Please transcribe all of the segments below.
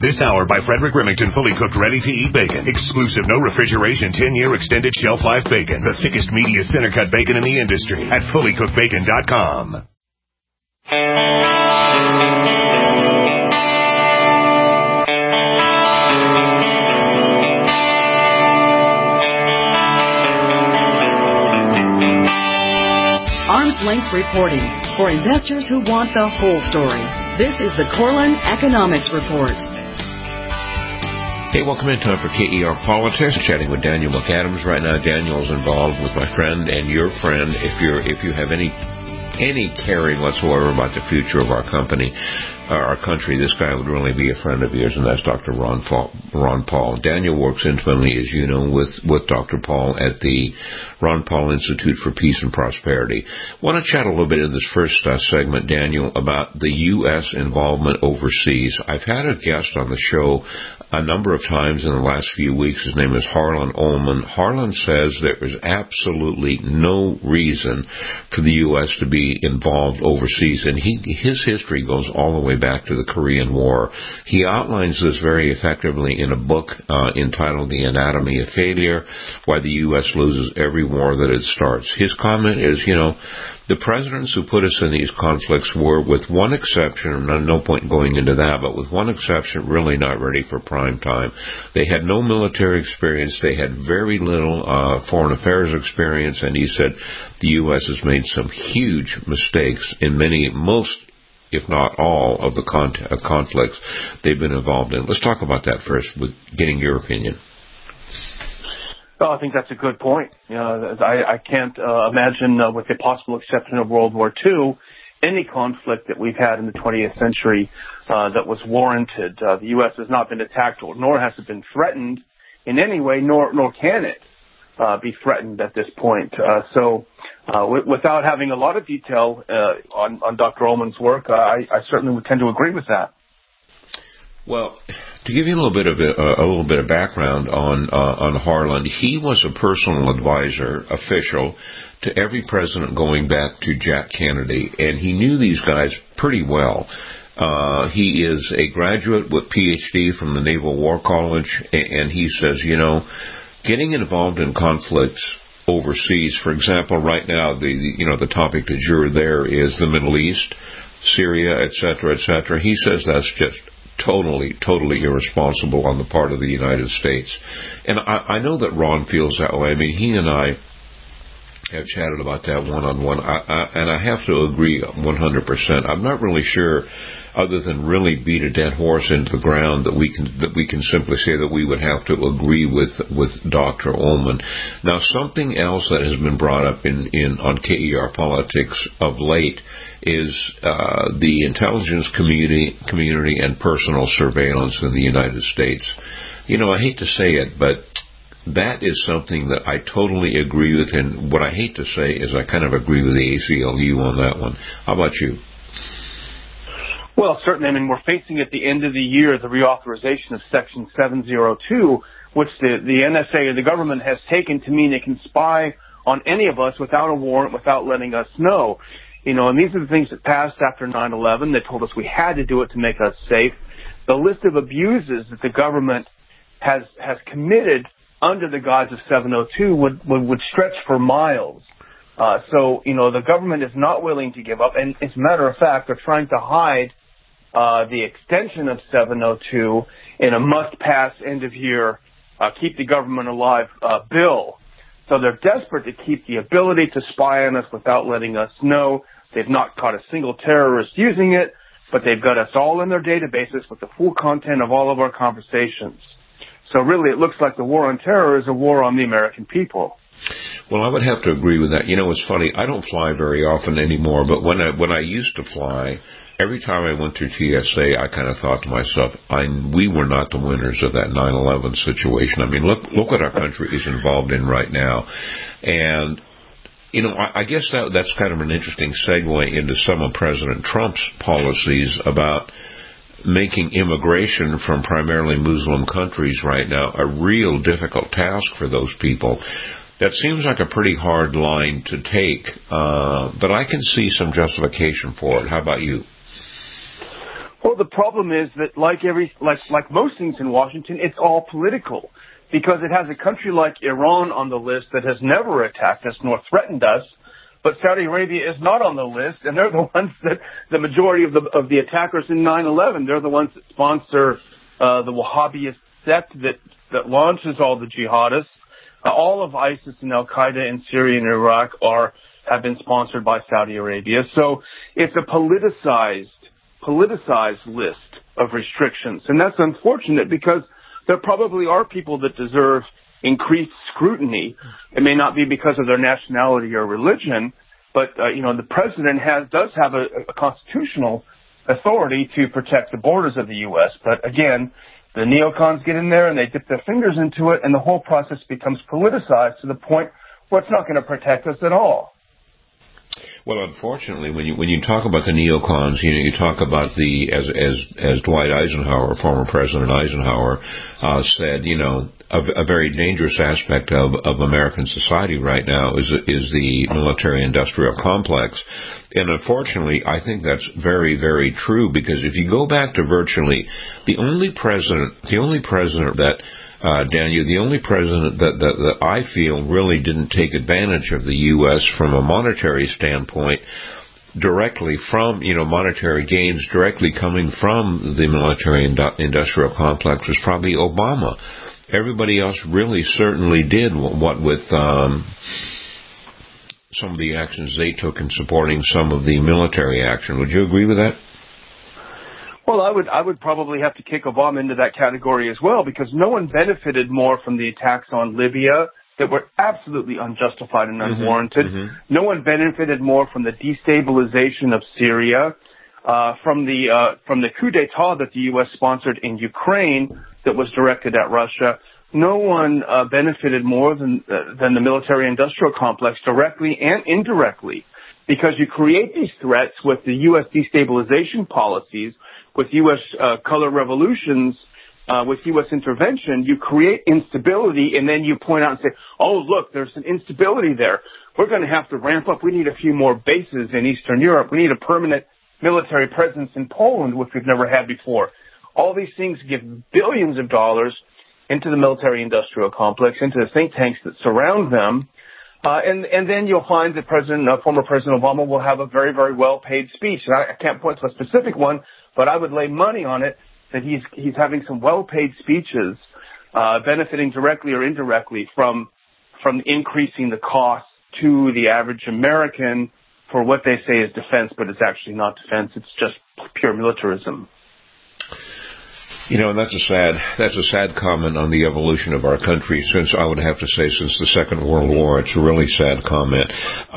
This hour by Frederick Remington, fully cooked, ready-to-eat bacon. Exclusive, no refrigeration, 10-year extended shelf life bacon. The thickest, meatiest center-cut bacon in the industry at fullycookedbacon.com. Arm's length reporting for investors who want the whole story. This is the Corlin Economics Report. Hey, welcome in. Time for KER Politics. Chatting with Daniel McAdams right now. Daniel's involved with my friend and your friend. If you have any caring whatsoever about the future of our company, our country, this guy would really be a friend of yours, and that's Dr. Ron Paul. Daniel works intimately, as you know, with Dr. Paul at the Ron Paul Institute for Peace and Prosperity. I want to chat a little bit in this first segment, Daniel, about the U.S. involvement overseas. I've had a guest on the show a number of times in the last few weeks. His name is Harlan Ullman. Harlan says there is absolutely no reason for the U.S. to be involved overseas, and his history goes all the way back to the Korean War. He outlines this very effectively in a book entitled The Anatomy of Failure, Why the U.S. Loses Every War That It Starts. His comment is, the presidents who put us in these conflicts were, with one exception, and no point in going into that, but with one exception, really not ready for prime time. They had no military experience. They had very little foreign affairs experience, and he said the U.S. has made some huge mistakes in most, if not all, of the conflicts they've been involved in. Let's talk about that first, with getting your opinion. Well, I think that's a good point. I can't imagine, with the possible exception of World War II, any conflict that we've had in the 20th century that was warranted. The U.S. has not been attacked, nor has it been threatened in any way, nor can it be threatened at this point. So without having a lot of detail on Dr. Ullman's work, I certainly would tend to agree with that. Well, to give you a little bit of background on Harlan, he was a personal advisor, official, to every president going back to Jack Kennedy, and he knew these guys pretty well. He is a graduate with PhD from the Naval War College, and he says, getting involved in conflicts overseas, for example, right now the topic du jour there is the Middle East, Syria, et cetera. He says that's just totally irresponsible on the part of the United States. And I know that Ron feels that way. I mean, he and I have chatted about that one-on-one, and I have to agree 100%. I'm not really sure, other than really beat a dead horse into the ground, that we can simply say that we would have to agree with Dr. Ullman. Now, something else that has been brought up on KER Politics of late is the intelligence community and personal surveillance in the United States. I hate to say it, but that is something that I totally agree with, and what I hate to say is I kind of agree with the ACLU on that one. How about you? Well, certainly. I mean, we're facing at the end of the year the reauthorization of Section 702, which the NSA or the government has taken to mean it can spy on any of us without a warrant, without letting us know. And these are the things that passed after 9/11. They told us we had to do it to make us safe. The list of abuses that the government has committed under the guise of 702 would stretch for miles. So the government is not willing to give up. And as a matter of fact, they're trying to hide the extension of 702 in a must-pass end-of-year, keep the government alive bill. So they're desperate to keep the ability to spy on us without letting us know. They've not caught a single terrorist using it, but they've got us all in their databases with the full content of all of our conversations. So really, it looks like the war on terror is a war on the American people. Well, I would have to agree with that. It's funny. I don't fly very often anymore, but when I used to fly, every time I went through TSA, I kind of thought to myself, we were not the winners of that 9/11 situation. I mean, look what our country is involved in right now. And, I guess that's kind of an interesting segue into some of President Trump's policies about making immigration from primarily Muslim countries right now a real difficult task for those people. That seems like a pretty hard line to take, but I can see some justification for it. How about you? Well, the problem is that like most things in Washington, it's all political, because it has a country like Iran on the list that has never attacked us nor threatened us, but Saudi Arabia is not on the list, and they're the ones that the majority of the attackers in 9/11. They're the ones that sponsor the Wahhabist sect that launches all the jihadists. All of ISIS and Al Qaeda in Syria and Iraq have been sponsored by Saudi Arabia. So it's a politicized list of restrictions, and that's unfortunate because there probably are people that deserve increased scrutiny. It may not be because of their nationality or religion, but the president does have a constitutional authority to protect the borders of the U.S. But again, the neocons get in there and they dip their fingers into it, and the whole process becomes politicized to the point where it's not going to protect us at all. Well, unfortunately, when you talk about the neocons, you talk about as Dwight Eisenhower, former President Eisenhower, said, a very dangerous aspect of American society right now is the military-industrial complex. And unfortunately, I think that's very, very true, because if you go back to virtually the only president that Daniel, the only president that I feel really didn't take advantage of the U.S. from a monetary standpoint, directly from, monetary gains directly coming from the military-industrial complex, was probably Obama. Everybody else really certainly did what with some of the actions they took in supporting some of the military action. Would you agree with that? Well, I would probably have to kick Obama into that category as well, because no one benefited more from the attacks on Libya that were absolutely unjustified and unwarranted. Mm-hmm. No one benefited more from the destabilization of Syria, from the coup d'état that the U.S. sponsored in Ukraine that was directed at Russia. No one benefited more than the military-industrial complex, directly and indirectly, because you create these threats with the U.S. destabilization policies, with U.S. color revolutions, with U.S. intervention. You create instability, and then you point out and say, oh, look, there's an instability there. We're going to have to ramp up. We need a few more bases in Eastern Europe. We need a permanent military presence in Poland, which we've never had before. All these things give billions of dollars into the military-industrial complex, into the think tanks that surround them. And then you'll find that former President Obama will have a very, very well-paid speech. And I can't point to a specific one, but I would lay money on it that he's having some well-paid speeches, benefiting directly or indirectly from increasing the cost to the average American for what they say is defense, but it's actually not defense. It's just pure militarism. And that's a sad comment on the evolution of our country since the Second World War. It's a really sad comment.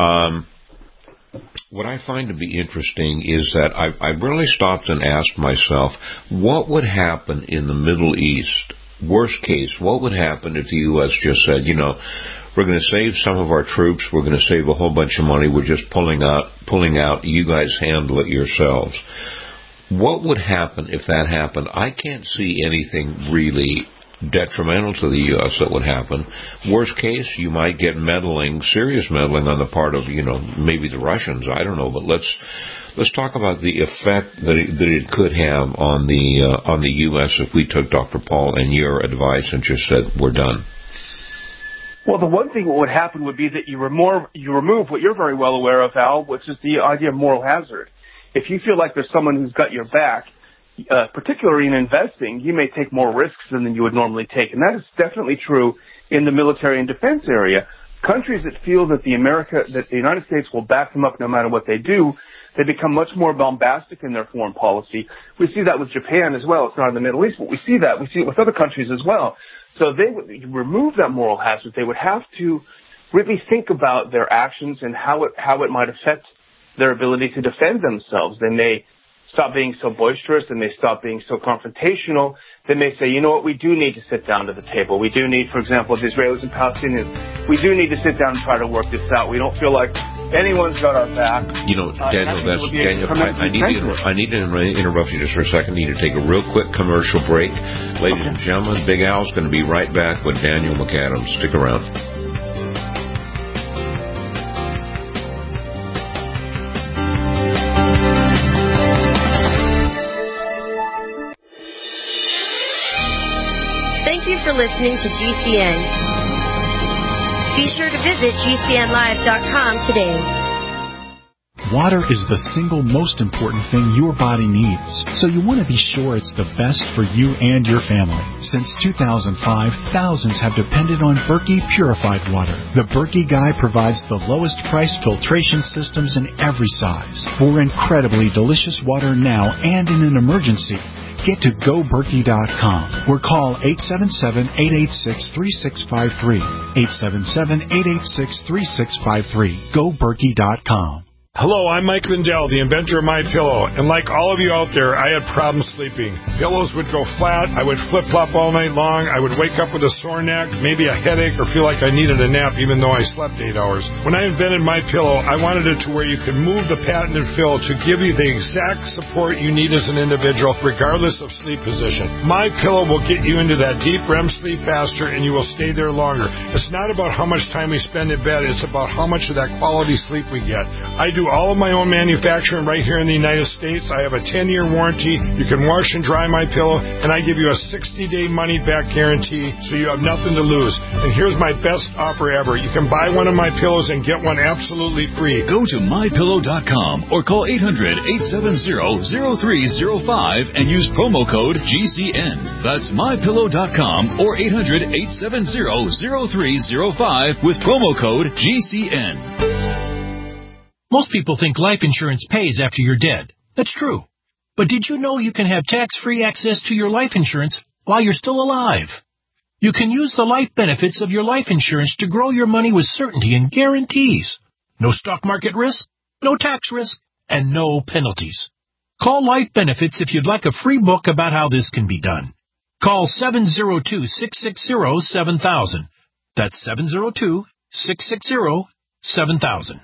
What I find to be interesting is that I've really stopped and asked myself, what would happen in the Middle East? Worst case, what would happen if the U.S. just said, we're going to save some of our troops, we're going to save a whole bunch of money, we're just pulling out, you guys handle it yourselves. What would happen if that happened? I can't see anything really detrimental to the U.S. that would happen. Worst case, you might get serious meddling on the part of, maybe the Russians. I don't know, but let's talk about the effect that it could have on the U.S. if we took Dr. Paul and your advice and just said we're done. Well, the one thing that would happen would be that you remove what you're very well aware of, Al, which is the idea of moral hazard. If you feel like there's someone who's got your back, particularly in investing, you may take more risks than you would normally take. And that is definitely true in the military and defense area. Countries that feel that the United States will back them up no matter what they do, they become much more bombastic in their foreign policy. We see that with Japan as well. It's not in the Middle East, but we see it with other countries as well. So they would remove that moral hazard. They would have to really think about their actions and how it might affect their ability to defend themselves. They may stop being so boisterous. They may stop being so confrontational. They may say, you know what, we do need to sit down to the table. We do need, for example, the Israelis and Palestinians, we do need to sit down and try to work this out. We don't feel like anyone's got our back. Daniel, I need to interrupt you just for a second. I need to take a real quick commercial break. Ladies and gentlemen, Big Al's going to be right back with Daniel McAdams. Stick around. Thank you for listening to GCN. Be sure to visit GCNlive.com today. Water is the single most important thing your body needs, so you want to be sure it's the best for you and your family. Since 2005, thousands have depended on Berkey purified water. The Berkey Guy provides the lowest price filtration systems in every size. For incredibly delicious water now and in an emergency, get to GoBerkey.com or call 877-886-3653. 877-886-3653. GoBerkey.com. Hello, I'm Mike Lindell, the inventor of MyPillow, and like all of you out there, I had problems sleeping. Pillows would go flat, I would flip-flop all night long, I would wake up with a sore neck, maybe a headache, or feel like I needed a nap even though I slept 8 hours. When I invented MyPillow, I wanted it to where you could move the patented fill to give you the exact support you need as an individual, regardless of sleep position. MyPillow will get you into that deep REM sleep faster, and you will stay there longer. It's not about how much time we spend in bed, it's about how much of that quality sleep we get. I do all of my own manufacturing right here in the United States. I have a 10-year warranty. You can wash and dry my pillow, and I give you a 60-day money-back guarantee, so you have nothing to lose. And here's my best offer ever. You can buy one of my pillows and get one absolutely free. Go to MyPillow.com or call 800-870-0305 and use promo code GCN. That's MyPillow.com or 800-870-0305 with promo code GCN. Most people think life insurance pays after you're dead. That's true. But did you know you can have tax-free access to your life insurance while you're still alive? You can use the life benefits of your life insurance to grow your money with certainty and guarantees. No stock market risk, no tax risk, and no penalties. Call Life Benefits if you'd like a free book about how this can be done. Call 702-660-7000. That's 702-660-7000.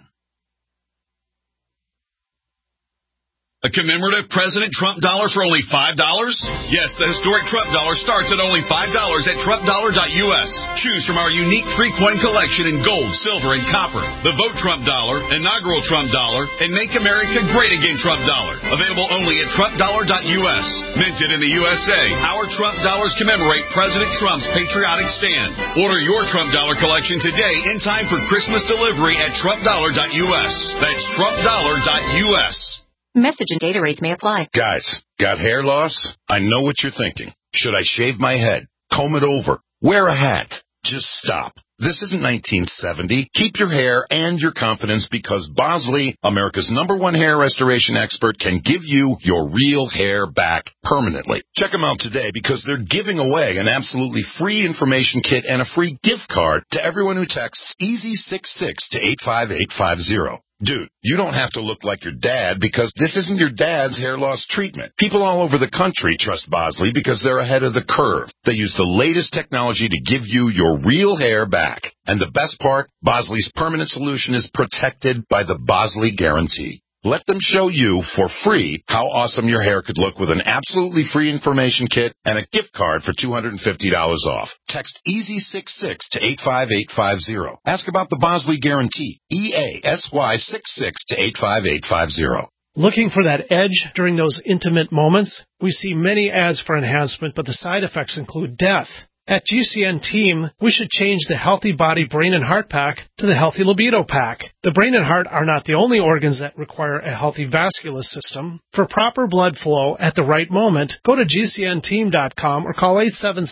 A commemorative President Trump dollar for only $5? Yes, the historic Trump dollar starts at only $5 at TrumpDollar.us. Choose from our unique 3-coin collection in gold, silver, and copper. The Vote Trump dollar, inaugural Trump dollar, and Make America Great Again Trump dollar. Available only at TrumpDollar.us. Minted in the USA, our Trump dollars commemorate President Trump's patriotic stand. Order your Trump dollar collection today in time for Christmas delivery at TrumpDollar.us. That's TrumpDollar.us. Message and data rates may apply. Guys, got hair loss? I know what you're thinking. Should I shave my head? Comb it over? Wear a hat? Just stop. This isn't 1970. Keep your hair and your confidence because Bosley, America's #1 hair restoration expert, can give you your real hair back permanently. Check them out today because they're giving away an absolutely free information kit and a free gift card to everyone who texts EASY66 to 85850. Dude, you don't have to look like your dad because this isn't your dad's hair loss treatment. People all over the country trust Bosley because they're ahead of the curve. They use the latest technology to give you your real hair back. And the best part, Bosley's permanent solution is protected by the Bosley Guarantee. Let them show you for free how awesome your hair could look with an absolutely free information kit and a gift card for $250 off. Text EASY66 to 85850. Ask about the Bosley Guarantee. EASY66 to 85850. Looking for that edge during those intimate moments? We see many ads for enhancement, but the side effects include death. At GCN Team, we should change the Healthy Body, Brain, and Heart Pack to the Healthy Libido Pack. The brain and heart are not the only organs that require a healthy vascular system. For proper blood flow at the right moment, go to GCNteam.com or call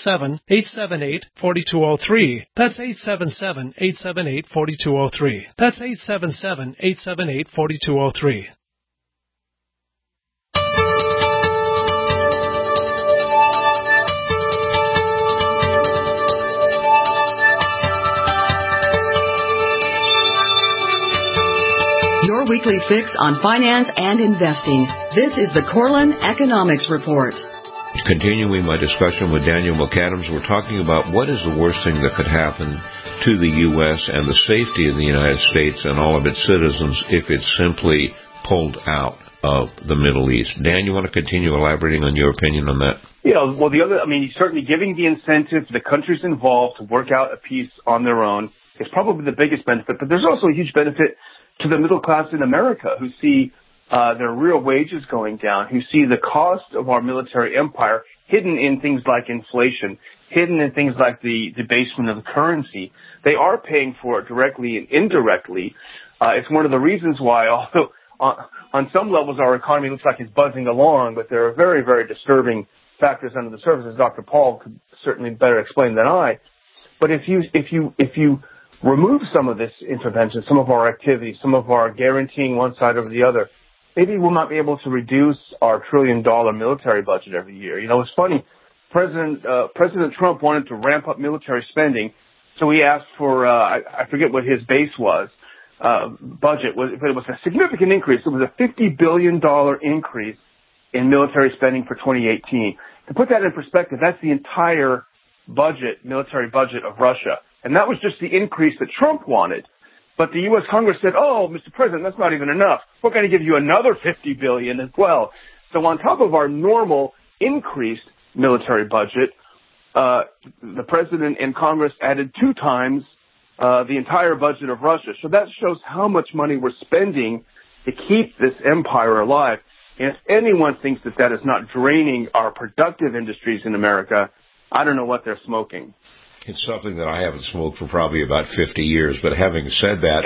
877-878-4203. That's 877-878-4203. That's 877-878-4203. Your weekly fix on finance and investing. This is the Corlin Economics Report. Continuing my discussion with Daniel McAdams, we're talking about what is the worst thing that could happen to the U.S. and the safety of the United States and all of its citizens if it's simply pulled out of the Middle East. Dan, you want to continue elaborating on your opinion on that? Yeah, well, certainly giving the incentive to the countries involved to work out a peace on their own is probably the biggest benefit, but there's also a huge benefit to the middle class in America who see their real wages going down, who see the cost of our military empire hidden in things like inflation, hidden in things like the debasement of the currency. They are paying for it directly and indirectly. It's one of the reasons why, although on some levels our economy looks like it's buzzing along, but there are very, very disturbing factors under the surface, as Dr. Paul could certainly better explain than I. But if you remove some of this intervention, some of our activities, some of our guaranteeing one side over the other, maybe we'll not be able to reduce our $1 trillion military budget every year. You know, it's funny. President Trump wanted to ramp up military spending, so he asked for I forget what his base was. Budget was, but it was a significant increase. It was a $50 billion increase in military spending for 2018. To put that in perspective, that's the entire budget, military budget of Russia. And that was just the increase that Trump wanted. But the U.S. Congress said, oh, Mr. President, that's not even enough. We're going to give you another $50 billion as well. So on top of our normal increased military budget, the President and Congress added 2 times the entire budget of Russia. So that shows how much money we're spending to keep this empire alive. And if anyone thinks that that is not draining our productive industries in America, I don't know what they're smoking. It's something that I haven't smoked for probably about 50 years. But having said that,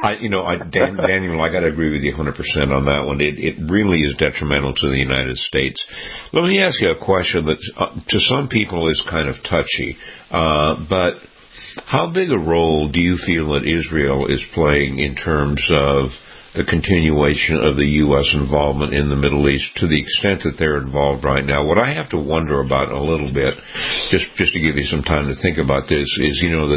Daniel, I got to agree with you 100% on that one. It really is detrimental to the United States. Let me ask you a question that to some people is kind of touchy, but how big a role do you feel that Israel is playing in terms of the continuation of the U.S. involvement in the Middle East to the extent that they're involved right now? What I have to wonder about a little bit, just to give you some time to think about this, is,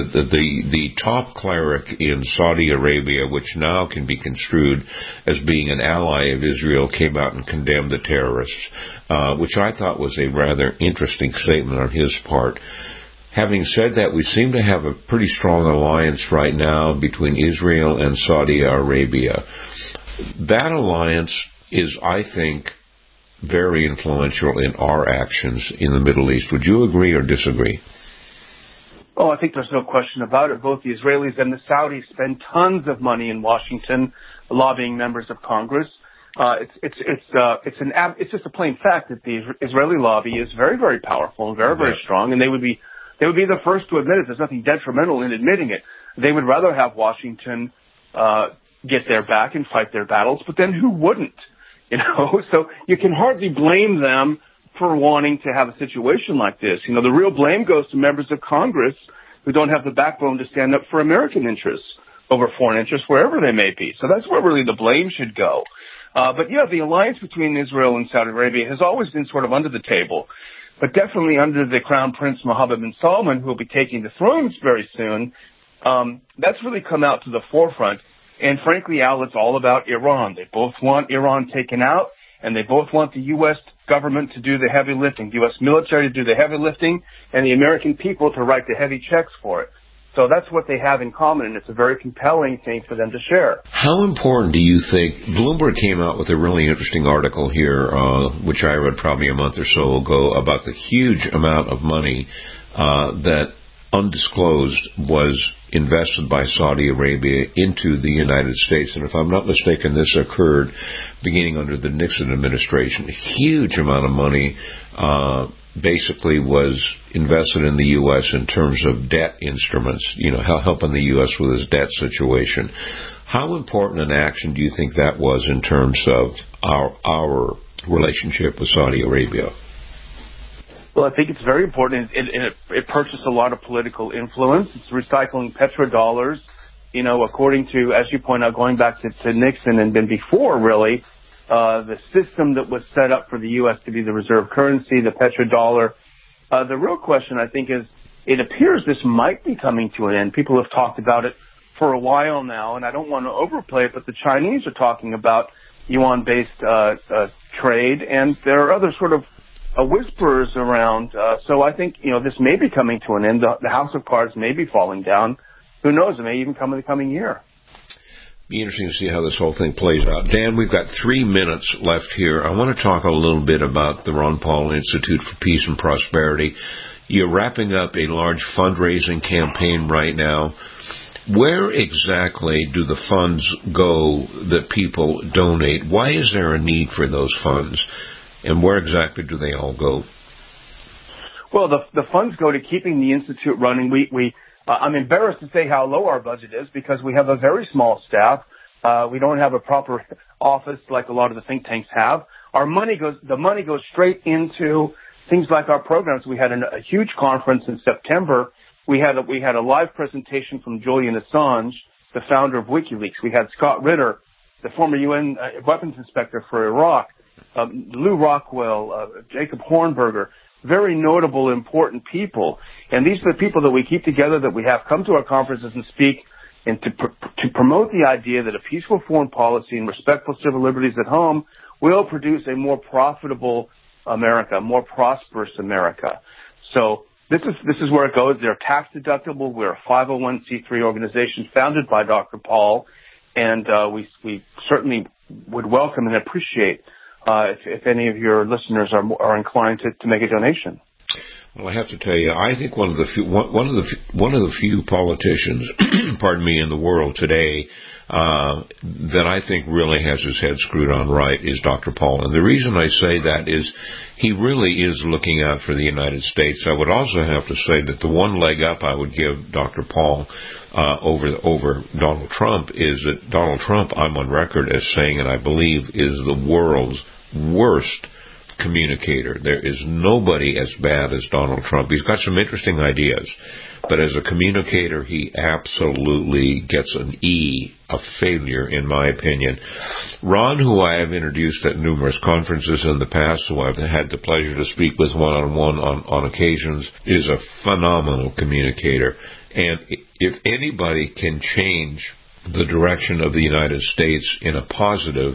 the top cleric in Saudi Arabia, which now can be construed as being an ally of Israel, came out and condemned the terrorists, which I thought was a rather interesting statement on his part. Having said that, we seem to have a pretty strong alliance right now between Israel and Saudi Arabia. That alliance is, I think, very influential in our actions in the Middle East. Would you agree or disagree? Oh, I think there's no question about it. Both the Israelis and the Saudis spend tons of money in Washington lobbying members of Congress. It's just a plain fact that the Israeli lobby is very, very powerful and very, very strong, and they would be the first to admit it. There's nothing detrimental in admitting it. They would rather have Washington get their back and fight their battles, but then who wouldn't? So you can hardly blame them for wanting to have a situation like this. The real blame goes to members of Congress who don't have the backbone to stand up for American interests over foreign interests, wherever they may be. So that's where really the blame should go. But the alliance between Israel and Saudi Arabia has always been sort of under the table. But definitely under the Crown Prince Mohammed bin Salman, who will be taking the throne very soon, that's really come out to the forefront. And frankly, Al, it's all about Iran. They both want Iran taken out, and they both want the U.S. government to do the heavy lifting, the U.S. military to do the heavy lifting, and the American people to write the heavy checks for it. So that's what they have in common, and it's a very compelling thing for them to share. How important do you think, Bloomberg came out with a really interesting article here, which I read probably a month or so ago, about the huge amount of money that undisclosed was invested by Saudi Arabia into the United States. And if I'm not mistaken, this occurred beginning under the Nixon administration. A huge amount of money basically was invested in the U.S. in terms of debt instruments, helping the U.S. with its debt situation. How important an action do you think that was in terms of our relationship with Saudi Arabia? Well, I think it's very important. It purchased a lot of political influence. It's recycling petrodollars, according to, as you point out, going back to Nixon and then before, really, the system that was set up for the U.S. to be the reserve currency, the petrodollar. The real question, I think, is it appears this might be coming to an end. People have talked about it for a while now, and I don't want to overplay it, but the Chinese are talking about yuan-based trade, and there are other sort of whisperers around. So I think, this may be coming to an end. The house of cards may be falling down. Who knows? It may even come in the coming year. Be interesting to see how this whole thing plays out. Dan, we've got 3 minutes left here. I want to talk a little bit about the Ron Paul Institute for Peace and Prosperity. You're wrapping up a large fundraising campaign right now. Where exactly do the funds go that people donate? Why is there a need for those funds? And where exactly do they all go? Well, the funds go to keeping the Institute running. I'm embarrassed to say how low our budget is because we have a very small staff. We don't have a proper office like a lot of the think tanks have. The money goes straight into things like our programs. We had a huge conference in September. We had a live presentation from Julian Assange, the founder of WikiLeaks. We had Scott Ritter, the former UN weapons inspector for Iraq, Lou Rockwell, Jacob Hornberger, very notable, important people. And these are the people that we keep together, that we have come to our conferences and speak, and to promote the idea that a peaceful foreign policy and respect for civil liberties at home will produce a more profitable America, a more prosperous America. So this is where it goes. They're tax deductible. We're a 501c3 organization founded by Dr. Paul, and we certainly would welcome and appreciate if any of your listeners are inclined to make a donation. Well, I have to tell you, I think one of the few politicians, pardon me, in the world today that I think really has his head screwed on right is Dr. Paul. And the reason I say that is he really is looking out for the United States. I would also have to say that the one leg up I would give Dr. Paul over Donald Trump is that Donald Trump, I'm on record as saying, and I believe, is the world's worst communicator. There is nobody as bad as Donald Trump. He's got some interesting ideas, but as a communicator, he absolutely gets an E, a failure, in my opinion. Ron, who I have introduced at numerous conferences in the past, who I've had the pleasure to speak with one-on-one on occasions, is a phenomenal communicator. And if anybody can change the direction of the United States in a positive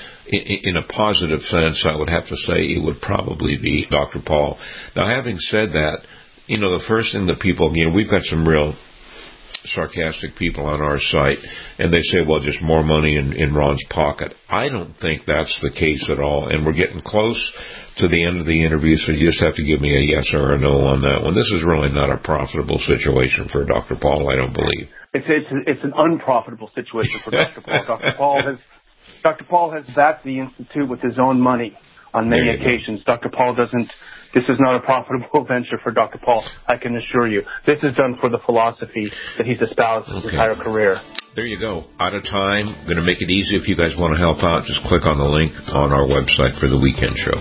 sense, I would have to say it would probably be Dr. Paul. Now, having said that, the first thing that people, we've got some real sarcastic people on our site, and they say, well, just more money in Ron's pocket. I don't think that's the case at all, and we're getting close to the end of the interview, so you just have to give me a yes or a no on that one. This is really not a profitable situation for Dr. Paul, I don't believe. It's an unprofitable situation for Dr. Paul. Dr. Paul has backed the Institute with his own money on many occasions. Dr. Paul doesn't. This is not a profitable venture for Dr. Paul, I can assure you. This is done for the philosophy that he's espoused his entire career. There you go. Out of time. Going to make it easy. If you guys want to help out, just click on the link on our website for the weekend show.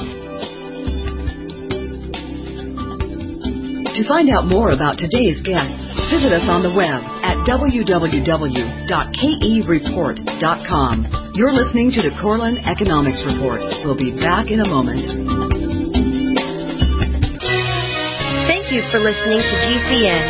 To find out more about today's guests, visit us on the web at www.kereport.com. You're listening to the Corlin Economics Report. We'll be back in a moment. Thank you for listening to GCN.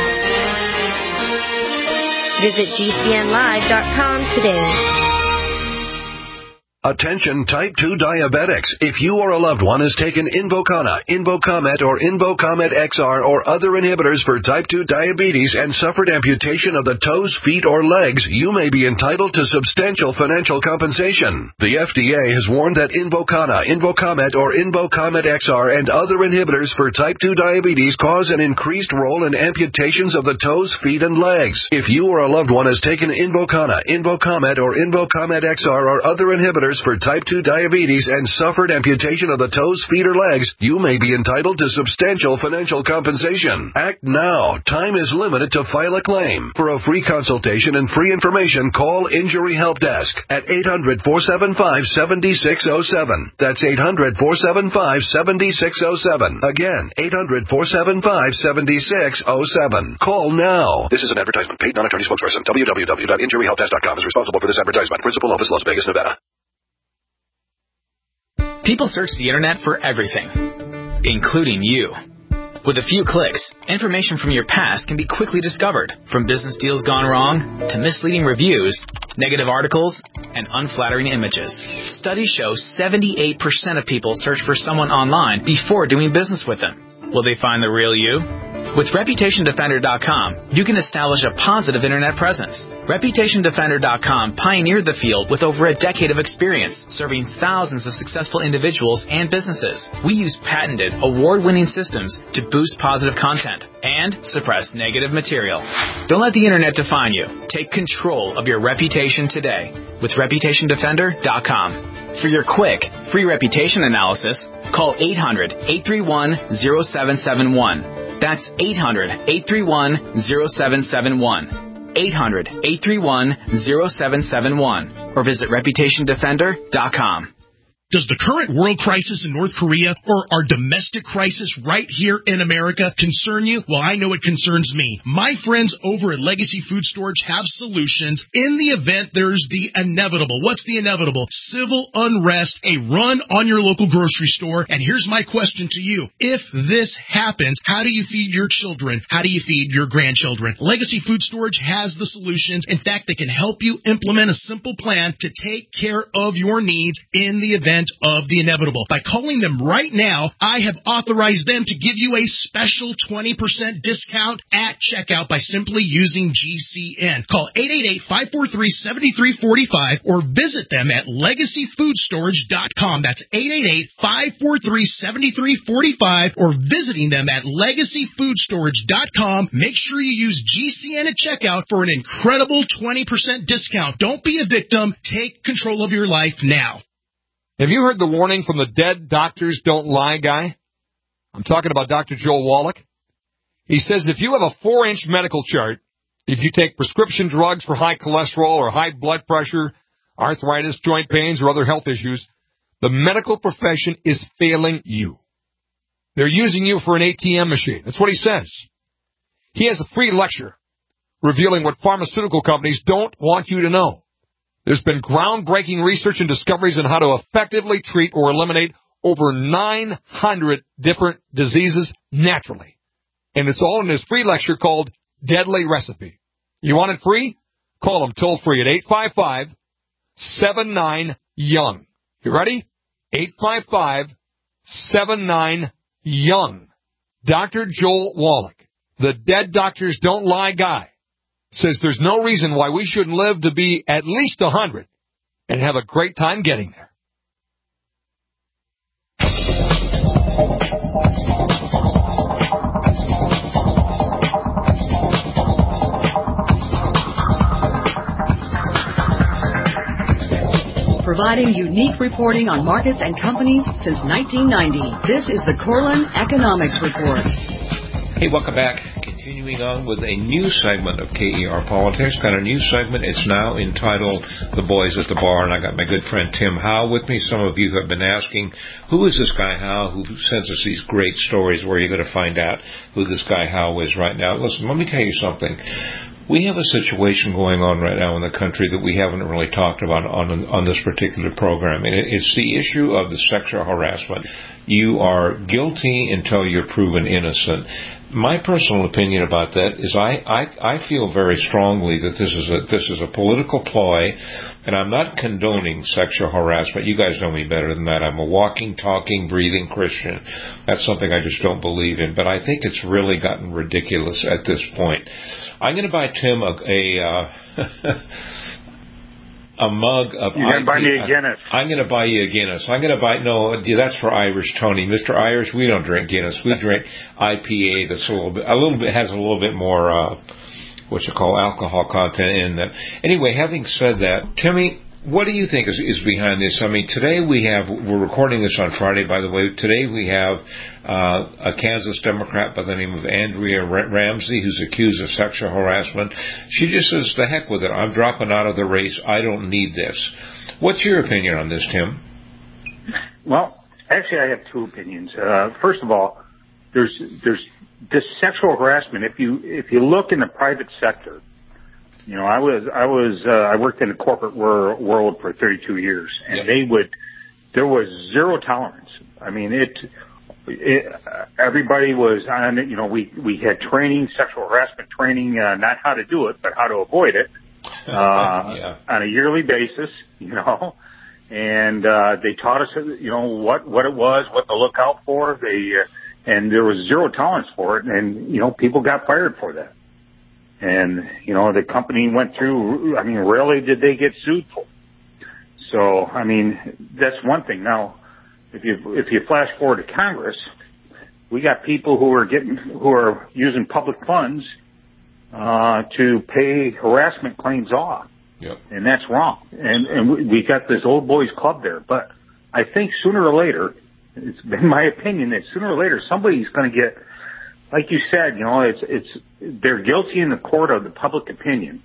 Visit GCNlive.com today. Attention type 2 diabetics. If you or a loved one has taken Invokana, Invokamet, or Invokamet XR or other inhibitors for type 2 diabetes and suffered amputation of the toes, feet, or legs, you may be entitled to substantial financial compensation. The FDA has warned that Invokana, Invokamet, or Invokamet XR and other inhibitors for type 2 diabetes cause an increased role in amputations of the toes, feet, and legs. If you or a loved one has taken Invokana, Invokamet, or Invokamet XR or other inhibitors for type 2 diabetes and suffered amputation of the toes, feet, or legs, you may be entitled to substantial financial compensation. Act now. Time is limited to file a claim. For a free consultation and free information, call Injury Help Desk at 800-475-7607. That's 800-475-7607. Again, 800-475-7607. Call now. This is an advertisement. Paid non-attorney spokesperson. www.injuryhelpdesk.com is responsible for this advertisement. Principal office, Las Vegas, Nevada. People search the internet for everything, including you. With a few clicks, information from your past can be quickly discovered, from business deals gone wrong to misleading reviews, negative articles, and unflattering images. Studies show 78% of people search for someone online before doing business with them. Will they find the real you? With ReputationDefender.com, you can establish a positive internet presence. ReputationDefender.com pioneered the field with over a decade of experience, serving thousands of successful individuals and businesses. We use patented, award-winning systems to boost positive content and suppress negative material. Don't let the internet define you. Take control of your reputation today with ReputationDefender.com. For your quick, free reputation analysis, call 800-831-0771. That's 800-831-0771. 800-831-0771. Or visit ReputationDefender.com. Does the current world crisis in North Korea or our domestic crisis right here in America concern you? Well, I know it concerns me. My friends over at Legacy Food Storage have solutions in the event there's the inevitable. What's the inevitable? Civil unrest, a run on your local grocery store. And here's my question to you. If this happens, how do you feed your children? How do you feed your grandchildren? Legacy Food Storage has the solutions. In fact, they can help you implement a simple plan to take care of your needs in the event of the inevitable. By calling them right now, I have authorized them to give you a special 20% discount at checkout by simply using GCN. Call 888-543-7345 or visit them at LegacyFoodStorage.com. That's 888-543-7345 or visiting them at LegacyFoodStorage.com. Make sure you use GCN at checkout for an incredible 20% discount. Don't be a victim. Take control of your life now. Have you heard the warning from the dead doctors don't lie guy? I'm talking about Dr. Joel Wallach. He says if you have a 4-inch medical chart, if you take prescription drugs for high cholesterol or high blood pressure, arthritis, joint pains, or other health issues, the medical profession is failing you. They're using you for an ATM machine. That's what he says. He has a free lecture revealing what pharmaceutical companies don't want you to know. There's been groundbreaking research and discoveries on how to effectively treat or eliminate over 900 different diseases naturally. And it's all in this free lecture called Deadly Recipe. You want it free? Call them toll free at 855-79-YOUNG. You ready? 855-79-YOUNG. Dr. Joel Wallach, the dead doctors don't lie guy, says there's no reason why we shouldn't live to be at least 100 and have a great time getting there. Providing unique reporting on markets and companies since 1990. This is the Corlin Economics Report. Hey, welcome back. Continuing on with a new segment of KER Politics. Got a new segment. It's now entitled The Boys at the Bar, and I got my good friend Tim Howe with me. Some of you have been asking, who is this guy Howe who sends us these great stories? Where are you going to find out who this guy Howe is right now? Listen, let me tell you something. We have a situation going on right now in the country that we haven't really talked about on this particular program. And it's the issue of the sexual harassment. You are guilty until you're proven innocent. My personal opinion about that is I feel very strongly that this is a political ploy, and I'm not condoning sexual harassment. You guys know me better than that. I'm a walking, talking, breathing Christian. That's something I just don't believe in. But I think it's really gotten ridiculous at this point. I'm going to buy Tim a mug of IPA. You're going to buy me a Guinness. I'm going to buy you a Guinness. That's for Irish Tony. Mr. Irish, we don't drink Guinness. We drink IPA that's has a little bit more, alcohol content in that. Anyway, having said that, Timmy, what do you think is behind this? I mean, today we're recording this on Friday, by the way. Today we have a Kansas Democrat by the name of Andrea Ramsey who's accused of sexual harassment. She just says, the heck with it. I'm dropping out of the race. I don't need this. What's your opinion on this, Tim? Well, actually, I have two opinions. First of all, there's this sexual harassment. If you look in the private sector, you know, I worked in the corporate world for 32 years, and there was zero tolerance. I mean, everybody was on it. You know, we had training, sexual harassment training, not how to do it, but how to avoid it, on a yearly basis, you know, and, they taught us, you know, what it was, what to look out for. They and there was zero tolerance for it, and, you know, people got fired for that. And, you know, the company went through, I mean, rarely did they get sued for it. So, I mean, that's one thing. Now, if you flash forward to Congress, we got people who are using public funds to pay harassment claims off. Yep. And that's wrong. And we got this old boys club there. But I think sooner or later, it's been my opinion that sooner or later somebody's going to get, like you said, you know, they're guilty in the court of the public opinion.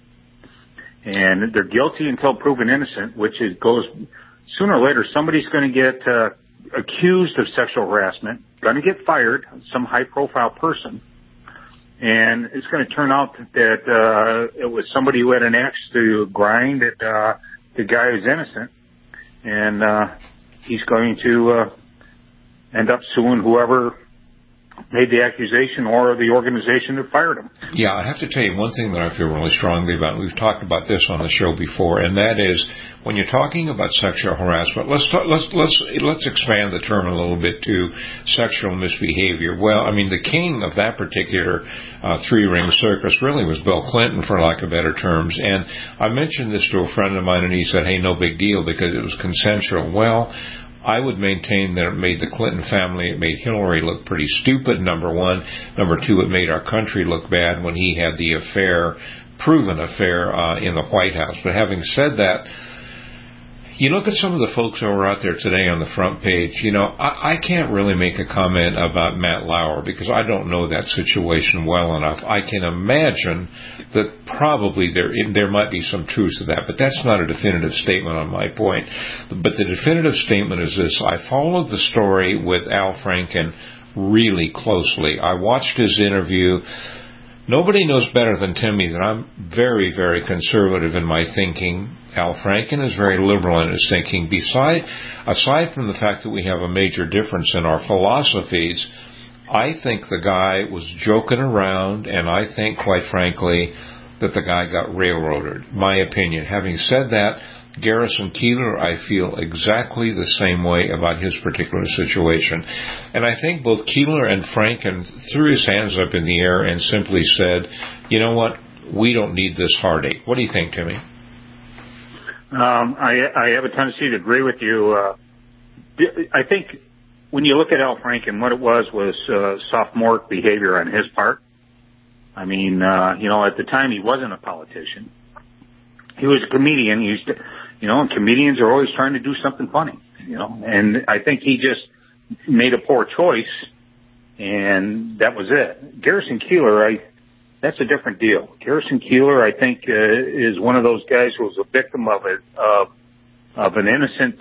And they're guilty until proven innocent, which goes sooner or later somebody's going to get accused of sexual harassment, going to get fired, some high-profile person, and it's going to turn out that it was somebody who had an axe to grind at the guy who's innocent, and he's going to end up suing whoever made the accusation or the organization that fired him. Yeah, I have to tell you one thing that I feel really strongly about, and we've talked about this on the show before, and that is when you're talking about sexual harassment, let's expand the term a little bit to sexual misbehavior. Well, I mean, the king of that particular three-ring circus really was Bill Clinton, for lack of better terms. And I mentioned this to a friend of mine, and he said, hey, no big deal because it was consensual. Well, I would maintain that it made the Clinton family, it made Hillary look pretty stupid, number one. Number two, it made our country look bad when he had the proven affair in the White House. But having said that, you look at some of the folks who are out there today on the front page, you know, I can't really make a comment about Matt Lauer because I don't know that situation well enough. I can imagine that probably there might be some truth to that, but that's not a definitive statement on my point. But the definitive statement is this. I followed the story with Al Franken really closely. I watched his interview. Nobody knows better than Timmy that I'm very, very conservative in my thinking. Al Franken is very liberal in his thinking. Aside from the fact that we have a major difference in our philosophies, I think the guy was joking around, and I think, quite frankly, that the guy got railroaded. My opinion. Having said that, Garrison Keillor, I feel exactly the same way about his particular situation. And I think both Keillor and Franken threw his hands up in the air and simply said, you know what, we don't need this heartache. What do you think, Timmy? I have a tendency to agree with you. I think when you look at Al Franken, what it was sophomoric behavior on his part. I mean, you know, at the time he wasn't a politician. He was a comedian. And comedians are always trying to do something funny, you know. And I think he just made a poor choice, and that was it. Garrison Keillor, that's a different deal. Garrison Keillor, I think, is one of those guys who was a victim of an innocent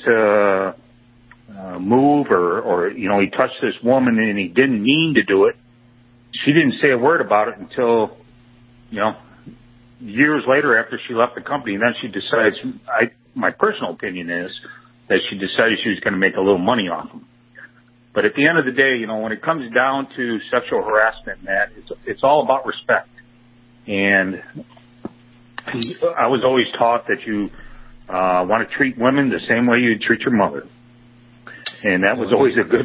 move, or you know, he touched this woman and he didn't mean to do it. She didn't say a word about it until, you know, years later after she left the company, and then she decides, my personal opinion is that she decided she was going to make a little money off him. But at the end of the day, you know, when it comes down to sexual harassment, Matt, it's all about respect. And I was always taught that you want to treat women the same way you treat your mother. And that was always a good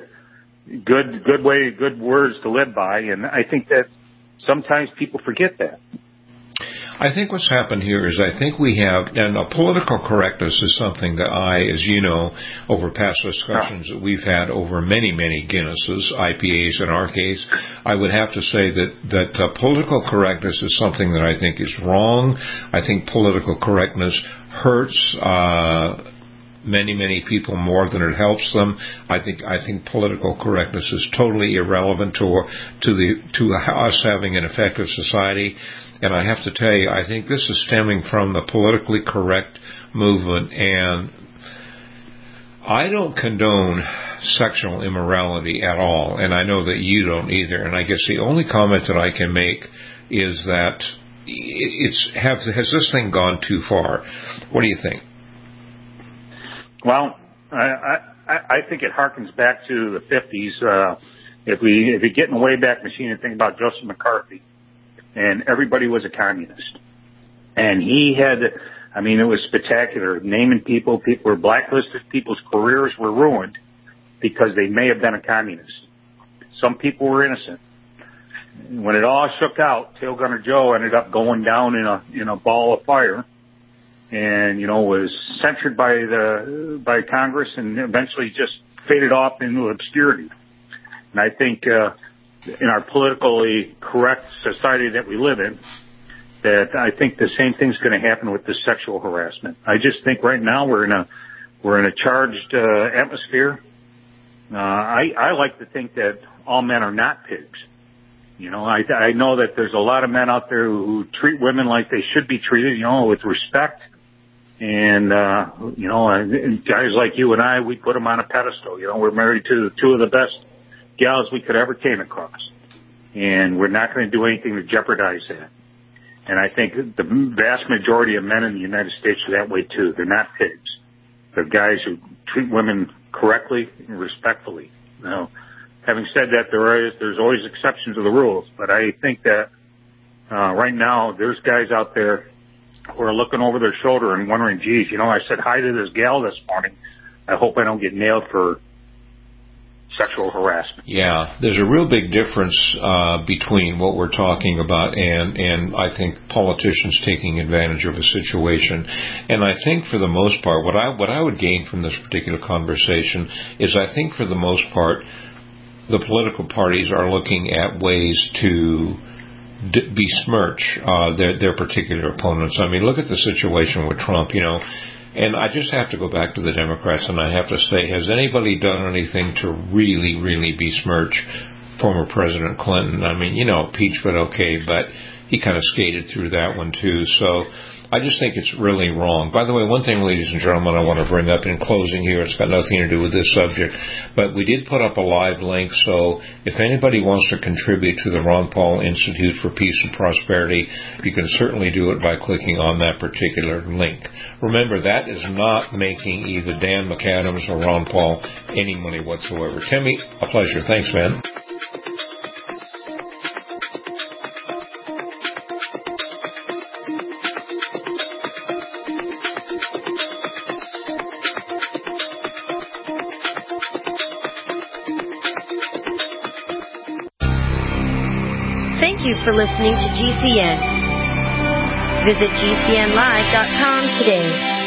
words to live by. And I think that sometimes people forget that. I think what's happened here is I think we have, and political correctness is something that I, as you know, over past discussions that we've had over many, many Guinnesses, IPAs in our case, I would have to say that political correctness is something that I think is wrong. I think political correctness hurts many, many people more than it helps them. I think political correctness is totally irrelevant to us having an effective society. And I have to tell you, I think this is stemming from the politically correct movement, and I don't condone sexual immorality at all, and I know that you don't either. And I guess the only comment that I can make is that has this thing gone too far? What do you think? Well, I think it harkens back to the 50s. If we get in the Wayback Machine and think about Joseph McCarthy, and everybody was a communist. And he had, I mean, it was spectacular. Naming people were blacklisted, people's careers were ruined because they may have been a communist. Some people were innocent. When it all shook out, Tail Gunner Joe ended up going down in a ball of fire, and was censured by Congress, and eventually just faded off into obscurity. And I think in our politically correct society that we live in, that I think the same thing's going to happen with the sexual harassment. I just think right now we're in a charged atmosphere. I like to think that all men are not pigs. I know that there's a lot of men out there who treat women like they should be treated, with respect. And, and guys like you and I, we put them on a pedestal. We're married to two of the best gals we could ever came across. And we're not going to do anything to jeopardize that. And I think the vast majority of men in the United States are that way too. They're not pigs. They're guys who treat women correctly and respectfully. Having said that, there's always exceptions to the rules, but I think that right now there's guys out there who are looking over their shoulder and wondering, geez, I said hi to this gal this morning. I hope I don't get nailed for sexual harassment. Yeah, there's a real big difference between what we're talking about and I think politicians taking advantage of a situation. And I think for the most part, what I would gain from this particular conversation is I think for the most part, the political parties are looking at ways to besmirch their particular opponents. I mean, look at the situation with Trump, and I just have to go back to the Democrats, and I have to say, has anybody done anything to really, really besmirch former President Clinton? I mean, impeachment, okay, but he kind of skated through that one too. So I just think it's really wrong. By the way, one thing, ladies and gentlemen, I want to bring up in closing here, it's got nothing to do with this subject, but we did put up a live link, so if anybody wants to contribute to the Ron Paul Institute for Peace and Prosperity, you can certainly do it by clicking on that particular link. Remember, that is not making either Dan McAdams or Ron Paul any money whatsoever. Timmy, a pleasure. Thanks, man. Thank you for listening to GCN. Visit GCNlive.com today.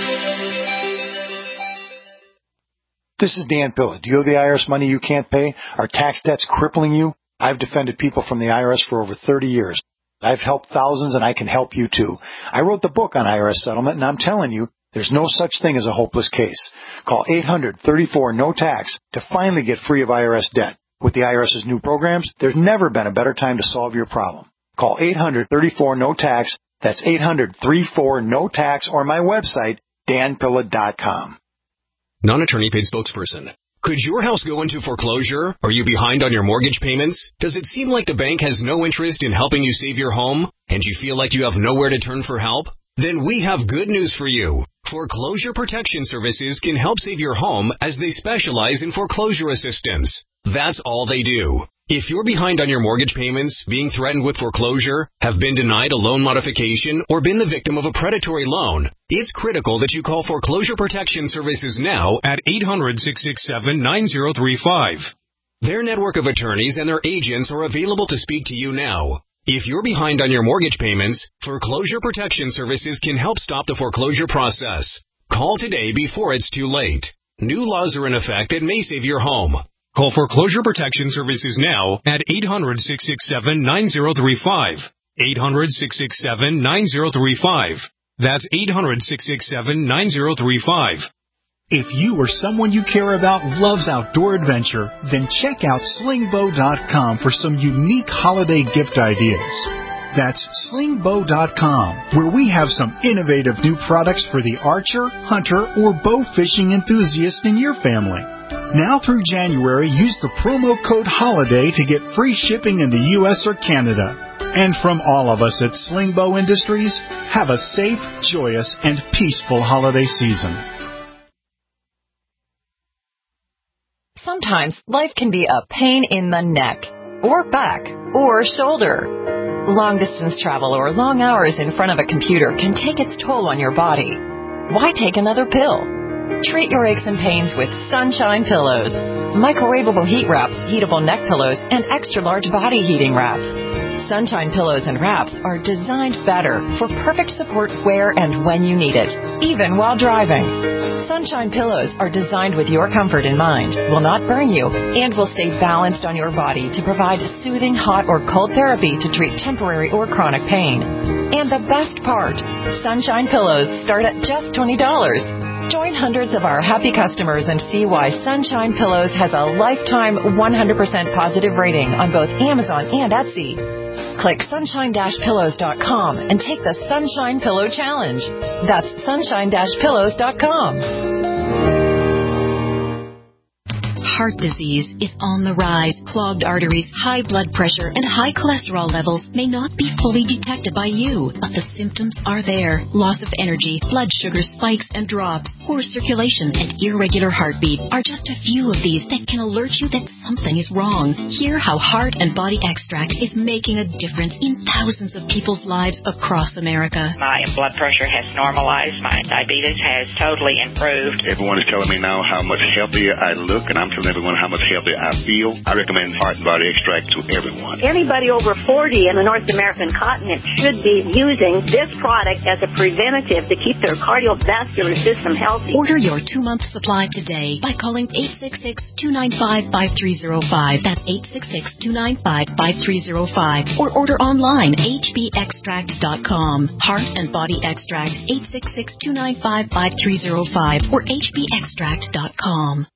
This is Dan Pilla. Do you owe the IRS money you can't pay? Are tax debts crippling you? I've defended people from the IRS for over 30 years. I've helped thousands, and I can help you too. I wrote the book on IRS settlement, and I'm telling you, there's no such thing as a hopeless case. Call 800-34-NO-TAX to finally get free of IRS debt. With the IRS's new programs, there's never been a better time to solve your problem. Call 800-34-NO-TAX. That's 800-34-NO-TAX, or my website, danpilla.com. Non-attorney paid spokesperson. Could your house go into foreclosure? Are you behind on your mortgage payments? Does it seem like the bank has no interest in helping you save your home? And you feel like you have nowhere to turn for help? Then we have good news for you. Foreclosure Protection Services can help save your home as they specialize in foreclosure assistance. That's all they do. If you're behind on your mortgage payments, being threatened with foreclosure, have been denied a loan modification, or been the victim of a predatory loan, it's critical that you call Foreclosure Protection Services now at 800-667-9035. Their network of attorneys and their agents are available to speak to you now. If you're behind on your mortgage payments, Foreclosure Protection Services can help stop the foreclosure process. Call today before it's too late. New laws are in effect that may save your home. Call Foreclosure Protection Services now at 800-667-9035. 800-667-9035. That's 800-667-9035. If you or someone you care about loves outdoor adventure, then check out slingbow.com for some unique holiday gift ideas. That's slingbow.com, where we have some innovative new products for the archer, hunter, or bow fishing enthusiast in your family. Now through January, use the promo code HOLIDAY to get free shipping in the U.S. or Canada. And from all of us at Slingbow Industries, have a safe, joyous, and peaceful holiday season. Sometimes life can be a pain in the neck, or back, or shoulder. Long-distance travel or long hours in front of a computer can take its toll on your body. Why take another pill? Treat your aches and pains with Sunshine Pillows. Microwavable heat wraps, heatable neck pillows, and extra-large body heating wraps. Sunshine Pillows and wraps are designed better for perfect support where and when you need it, even while driving. Sunshine Pillows are designed with your comfort in mind, will not burn you, and will stay balanced on your body to provide soothing hot or cold therapy to treat temporary or chronic pain. And the best part, Sunshine Pillows start at just $20. Join hundreds of our happy customers and see why Sunshine Pillows has a lifetime 100% positive rating on both Amazon and Etsy. Click sunshine-pillows.com and take the Sunshine Pillow Challenge. That's sunshine-pillows.com. Heart disease is on the rise. Clogged arteries, high blood pressure, and high cholesterol levels may not be fully detected by you, but the symptoms are there. Loss of energy, blood sugar spikes and drops, poor circulation, and irregular heartbeat are just a few of these that can alert you that something is wrong. Hear how Heart and Body Extract is making a difference in thousands of people's lives across America. My blood pressure has normalized. My diabetes has totally improved. Everyone is telling me now how much healthier I look, and I'm telling everyone how much healthier I feel. I recommend Heart and Body Extract to everyone. Anybody over 40 in the North American continent should be using this product as a preventative to keep their cardiovascular system healthy. Order your 2-month supply today by calling 866-295-5305. That's 866-295-5305. Or order online, hbextract.com. Heart and Body Extract, 866-295-5305 or hbextract.com.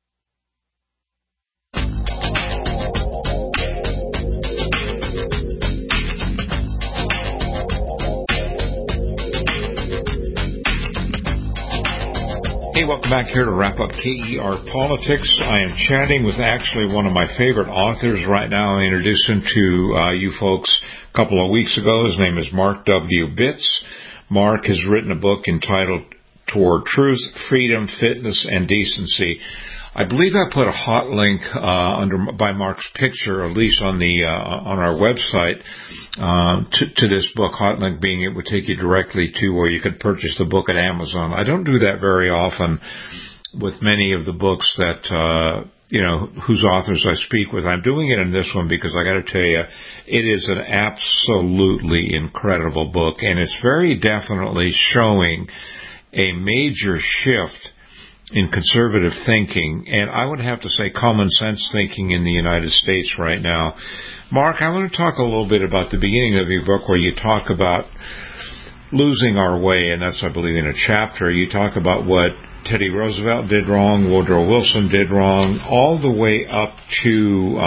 Hey, welcome back here to wrap up KER Politics. I am chatting with actually one of my favorite authors right now. I introduced him to you folks a couple of weeks ago. His name is Mark W. Bitts. Mark has written a book entitled Toward Truth, Freedom, Fitness, and Decency. I believe I put a hot link by Mark's picture, at least on our website, to this book. Hot link being it would take you directly to where you could purchase the book at Amazon. I don't do that very often with many of the books that whose authors I speak with. I'm doing it in this one because I got to tell you, it is an absolutely incredible book, and it's very definitely showing a major shift in conservative thinking, and I would have to say common sense thinking in the United States right now. Mark, I want to talk a little bit about the beginning of your book where you talk about losing our way, and that's, I believe, in a chapter. You talk about what Teddy Roosevelt did wrong, Woodrow Wilson did wrong, all the way up to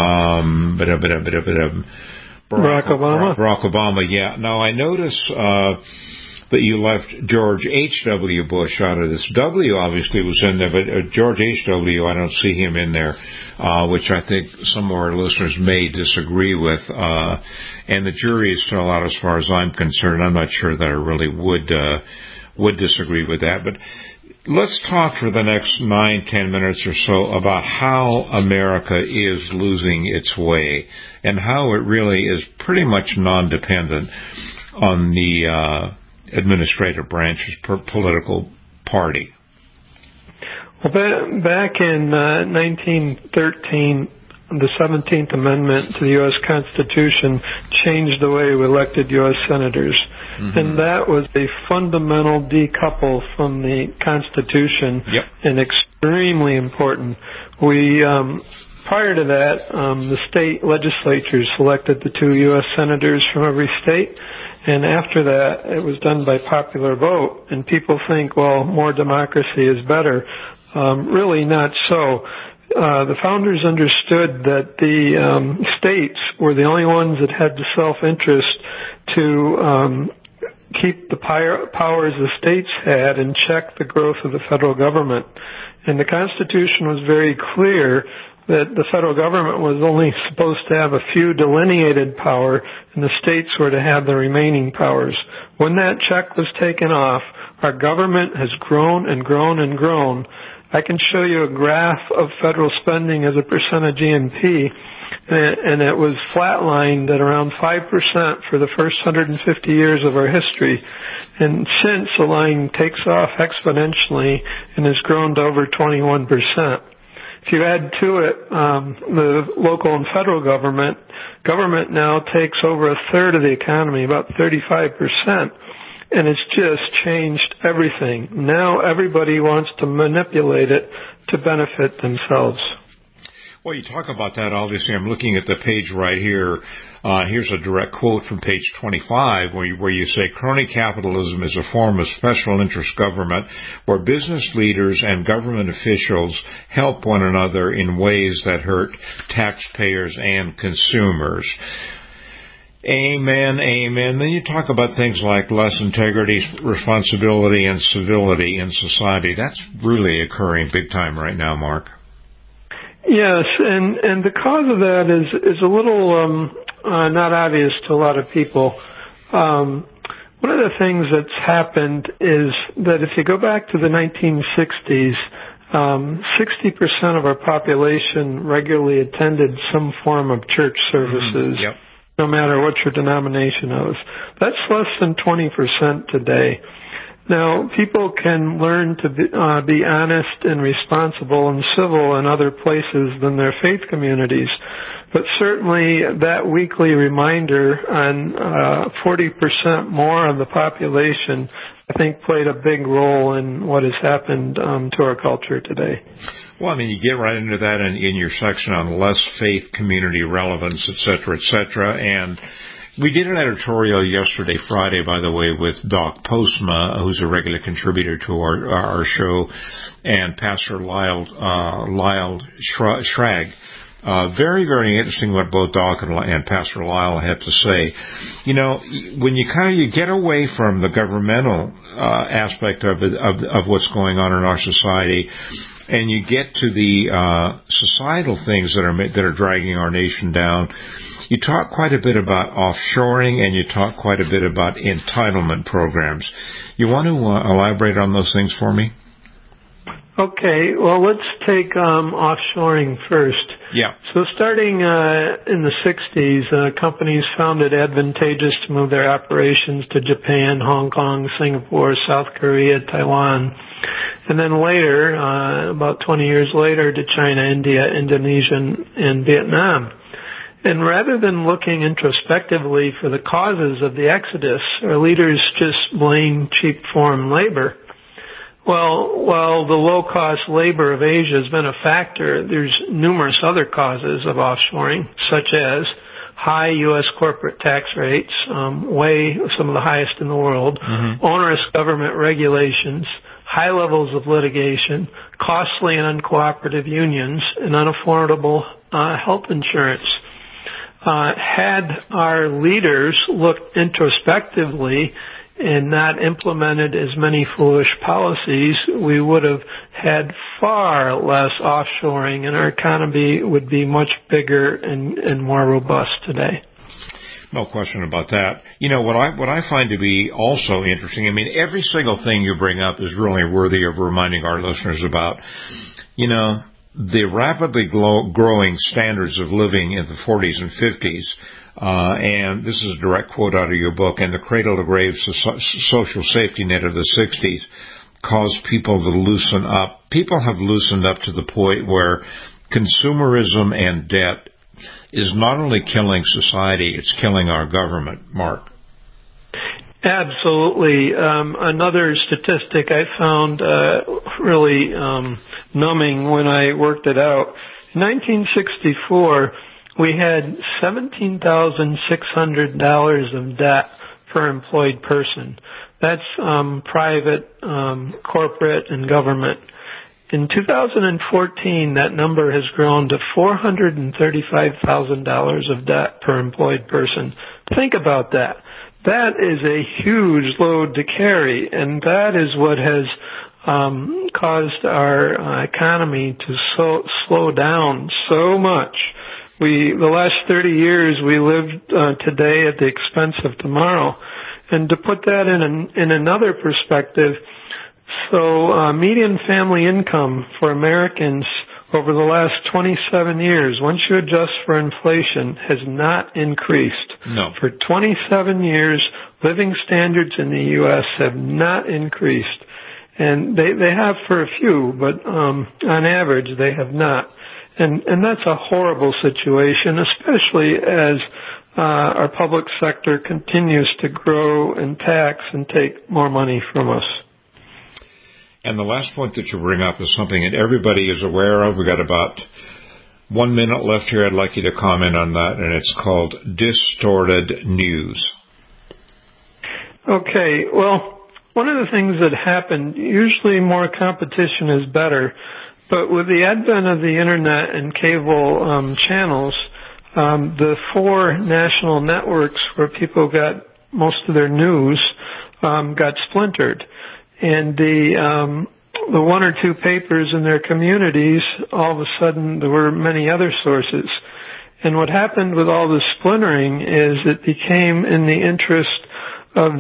Barack Obama. Barack Obama, yeah. Now, I notice that you left George H.W. Bush out of this. W obviously was in there, but George H.W., I don't see him in there, which I think some of our listeners may disagree with. And the jury is still out as far as I'm concerned. I'm not sure that I really would disagree with that. But let's talk for the next 9-10 minutes or so about how America is losing its way and how it really is pretty much non-dependent on the administrative branch's political party. Well, back in 1913, the 17th Amendment to the U.S. Constitution changed the way we elected U.S. senators. Mm-hmm. And that was a fundamental decouple from the Constitution, and extremely important. We, prior to that, the state legislatures selected the 2 U.S. senators from every state. And after that, it was done by popular vote. And people think, well, more democracy is better. Really not so. The founders understood that the states were the only ones that had the self-interest to keep the powers the states had and check the growth of the federal government. And the Constitution was very clear that the federal government was only supposed to have a few delineated power, and the states were to have the remaining powers. When that check was taken off, our government has grown and grown and grown, I can show you a graph of federal spending as a percent of GNP, and it was flatlined at around 5% for the first 150 years of our history. And since, the line takes off exponentially and has grown to over 21%. If you add to it the local and federal government now takes over a third of the economy, about 35%. And it's just changed everything. Now everybody wants to manipulate it to benefit themselves. Well, you talk about that. Obviously, I'm looking at the page right here. Here's a direct quote from page 25 where you say, crony capitalism is a form of special interest government where business leaders and government officials help one another in ways that hurt taxpayers and consumers. Amen, amen. Then you talk about things like less integrity, responsibility, and civility in society. That's really occurring big time right now, Mark. Yes, and the cause of that is a little not obvious to a lot of people. One of the things that's happened is that if you go back to the 1960s, 60% of our population regularly attended some form of church services. Yep. No matter what your denomination is. That's less than 20% today. Now, people can learn to be honest and responsible and civil in other places than their faith communities. But certainly that weekly reminder on 40% more of the population, I think, played a big role in what has happened to our culture today. Well, I mean, you get right into that in your section on less faith community relevance, et cetera, and we did an editorial yesterday, Friday, by the way, with Doc Postma, who's a regular contributor to our show, and Pastor Lyle Schrag. Very, very interesting what both Doc and Pastor Lyle had to say. You know, when you get away from the governmental aspect of what's going on in our society, and you get to the societal things that are dragging our nation down, you talk quite a bit about offshoring, and you talk quite a bit about entitlement programs. You want to elaborate on those things for me? Okay, well, let's take offshoring first. Yeah. So starting in the 60s, companies found it advantageous to move their operations to Japan, Hong Kong, Singapore, South Korea, Taiwan, and then later, about 20 years later, to China, India, Indonesia, and Vietnam. And rather than looking introspectively for the causes of the exodus, our leaders just blame cheap foreign labor. Well, while the low-cost labor of Asia has been a factor, there's numerous other causes of offshoring, such as high U.S. corporate tax rates, some of the highest in the world, onerous government regulations, high levels of litigation, costly and uncooperative unions, and unaffordable health insurance. Had our leaders looked introspectively and not implemented as many foolish policies, we would have had far less offshoring, and our economy would be much bigger and more robust today. No question about that. You know, what I find to be also interesting, I mean, every single thing you bring up is really worthy of reminding our listeners about. You know, the rapidly growing standards of living in the 40s and 50s, and this is a direct quote out of your book, and the cradle-to-grave social safety net of the 60s caused people to loosen up. People have loosened up to the point where consumerism and debt is not only killing society, it's killing our government. Mark. Absolutely. Another statistic I found really numbing when I worked it out. In 1964, we had $17,600 of debt per employed person. That's private, corporate, and government. In 2014, that number has grown to $435,000 of debt per employed person. Think about that. That is a huge load to carry, and that is what has caused our economy to slow down so much. The last 30 years, we lived today at the expense of tomorrow. And to put that in another perspective, So median family income for Americans over the last 27 years, once you adjust for inflation, has not increased. No. For 27 years, living standards in the U.S. have not increased. And they have for a few, but on average, they have not. And that's a horrible situation, especially as our public sector continues to grow and tax and take more money from us. And the last point that you bring up is something that everybody is aware of. We've got about 1 minute left here. I'd like you to comment on that, and it's called distorted news. Okay, well, one of the things that happened, usually more competition is better, but with the advent of the Internet and cable channels, the 4 national networks where people got most of their news got splintered. And the 1 or 2 papers in their communities, all of a sudden there were many other sources. And what happened with all this splintering is it became in the interest of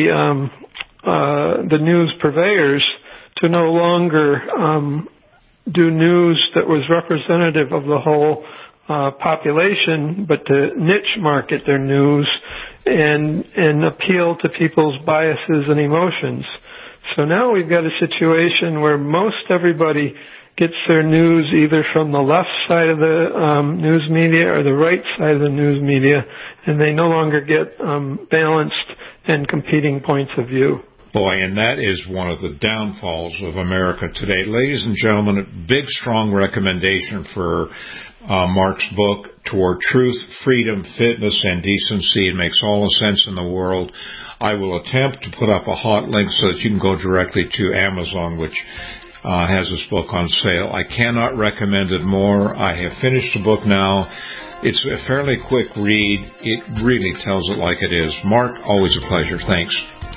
the news purveyors to no longer do news that was representative of the whole population, but to niche market their news and appeal to people's biases and emotions. So now we've got a situation where most everybody gets their news either from the left side of the news media or the right side of the news media, and they no longer get balanced and competing points of view. Boy, and that is one of the downfalls of America today. Ladies and gentlemen, a big, strong recommendation for Mark's book, Toward Truth, Freedom, Fitness, and Decency. It makes all the sense in the world. I will attempt to put up a hot link so that you can go directly to Amazon, which has this book on sale. I cannot recommend it more. I have finished the book now. It's a fairly quick read. It really tells it like it is. Mark, always a pleasure. Thanks.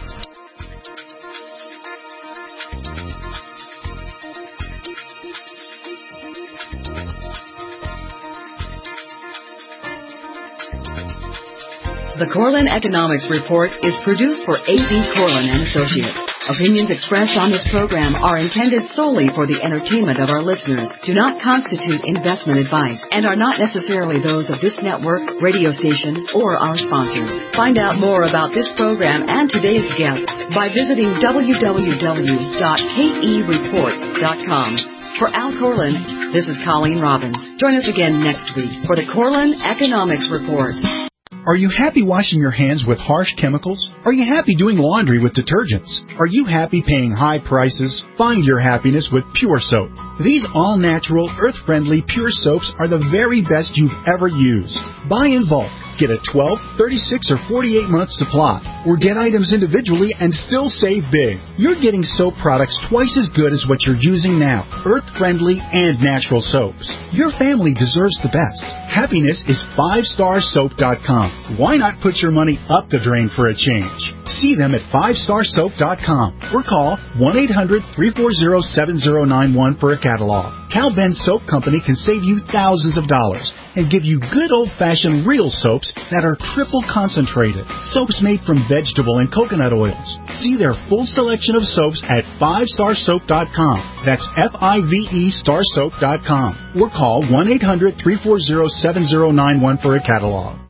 The Corlin Economics Report is produced for A.B. Corlin and Associates. Opinions expressed on this program are intended solely for the entertainment of our listeners, do not constitute investment advice, and are not necessarily those of this network, radio station, or our sponsors. Find out more about this program and today's guest by visiting www.kereport.com. For Al Corlin, this is Colleen Robbins. Join us again next week for the Corlin Economics Report. Are you happy washing your hands with harsh chemicals? Are you happy doing laundry with detergents? Are you happy paying high prices? Find your happiness with Pure Soap. These all-natural, earth-friendly Pure Soaps are the very best you've ever used. Buy in bulk. Get a 12, 36, or 48-month supply, or get items individually and still save big. You're getting soap products twice as good as what you're using now, earth-friendly and natural soaps. Your family deserves the best. Happiness is 5starsoap.com. Why not put your money up the drain for a change? See them at 5starsoap.com or call 1-800-340-7091 for a catalog. Cal Ben Soap Company can save you thousands of dollars and give you good old-fashioned real soaps that are triple concentrated. Soaps made from vegetable and coconut oils. See their full selection of soaps at 5starsoap.com. That's F-I-V-E starsoap.com. Or call 1-800-340-7091 for a catalog.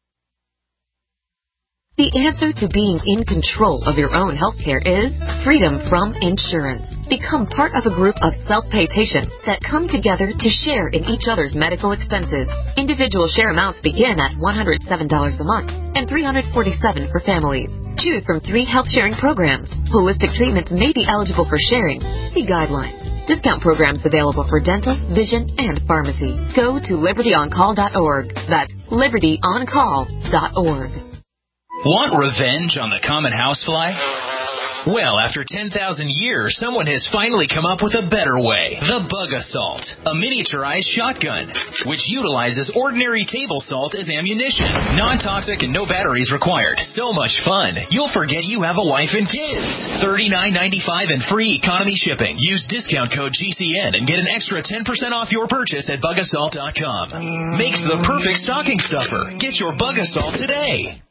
The answer to being in control of your own healthcare is freedom from insurance. Become part of a group of self-pay patients that come together to share in each other's medical expenses. Individual share amounts begin at $107 a month and $347 for families. Choose from 3 health-sharing programs. Holistic treatments may be eligible for sharing. See guidelines. Discount programs available for dental, vision, and pharmacy. Go to libertyoncall.org. That's libertyoncall.org. Want revenge on the common housefly? Well, after 10,000 years, someone has finally come up with a better way. The Bug Assault, a miniaturized shotgun, which utilizes ordinary table salt as ammunition. Non-toxic and no batteries required. So much fun, you'll forget you have a wife and kids. $39.95 and free economy shipping. Use discount code GCN and get an extra 10% off your purchase at bugassault.com. Makes the perfect stocking stuffer. Get your Bug Assault today.